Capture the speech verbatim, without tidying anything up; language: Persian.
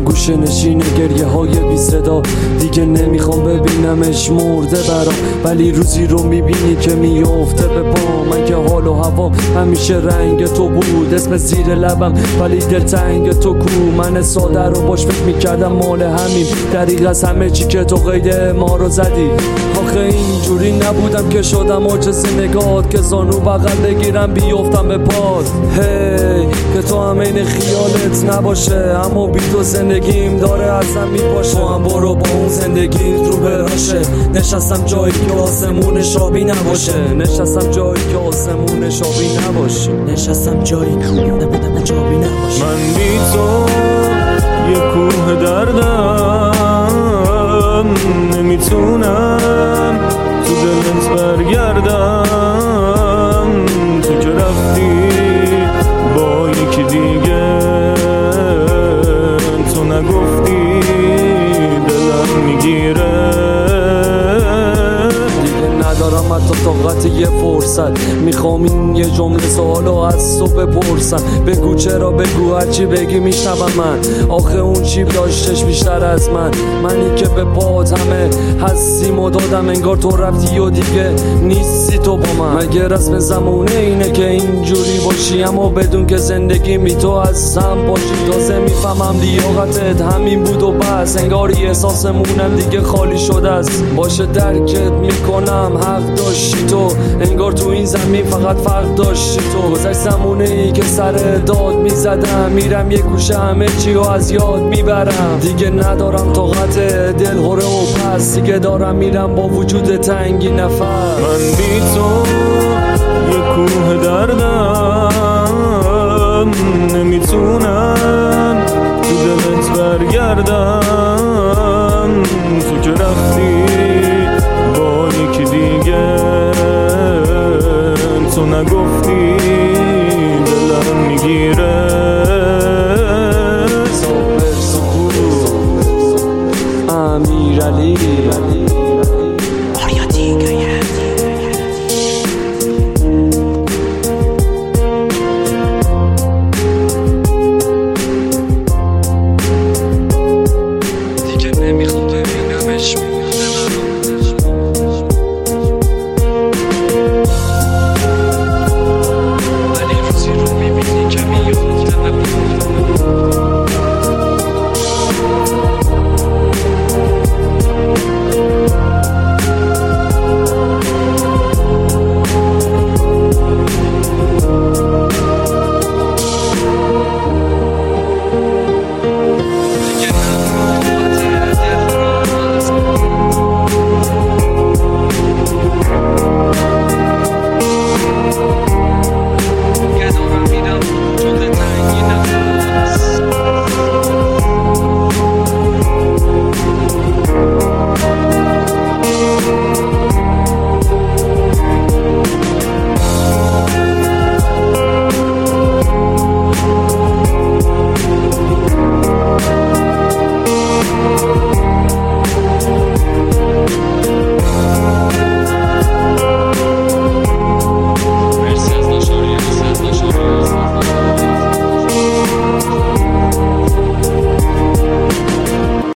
من گوشه نشین گریه های بی صدا، دیگه نمیخوام ببینمش مرده برام، ولی روزی رو میبینی که میفته به پا. من که حال و هوا همیشه رنگ تو بود، اسم زیر لبم ولی دلتنگ تو کو. من ساده رو باش فکر میکردم مال همین، دریغ از همه چی که تو قید ما رو زدی. آخه اینجوری نبودم که شدم عاجز نگات، که زانو بغل بگیرم بیفتم به پات. هی که تو هم این خیالت نباشه، اما بی تو زندگیم داره ازم میپاشه. تو هم برو با اون زندگی رو براشه، نشستم جایی که آسمون شابی نباشه، نشستم جایی که آسمون شابی نباشه، نشستم جایی که شابی نباشه. من بی تو یه کوه دردم، نمیتونم تو دلت برگردم. تو که رفتی با یکی دیگه، تو نگفتی دلم میگیره. ندارم حتی طاقت یه فرصت، میخوام این یه جمله سوالو از تو بپرسم. بگو چرا، بگو هرچی بگی میشنوم من. آخه اون چی داشتش بیشتر از من، منی که به پات همه هستیم و دادم، انگار تو رفتی و دیگه نیستی تو با من. مگه رسم زمونه اینه که اینجوری باشی، اما بدون که زندگی می تو از هم باشی. تازه میفهمم لیاقتت همین بود و بس، انگاری احساسمونم دیگه خالی شده است. باشه درکت میکنم حق داشتی تو، انگار تو این زمین فقط فرق داشتی تو. گذشت زمونه ای که سر داد میزدم، میرم یه گوشه همه چی رو از یاد میبرم. دیگه ندارم طاقت دل هره و پس، دیگه دارم میرم با وجود تنگی نفس. من بی تو یه کوه دردم، نمیتونم